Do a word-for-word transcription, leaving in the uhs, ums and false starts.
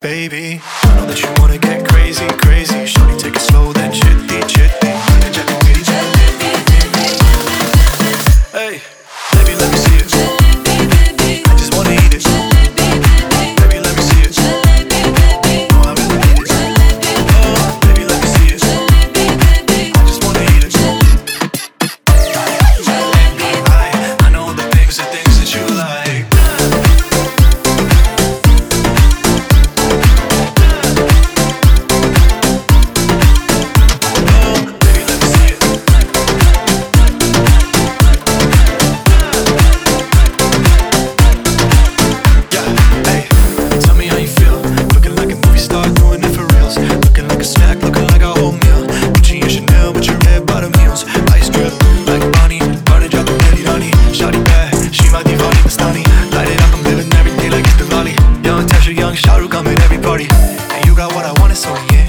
Baby, I know that you wanna get crazy, crazy. Shorty, take it slow, then chitty, chitty. Hey, baby, let me see it. I just wanna eat it. Baby, let me see it. Oh, I really need it. Oh, baby, let me see it. I just wanna eat it. I, I know the things, the things that you like. Young Shah Rukh, I'm at every party, and you got what I want, so yeah.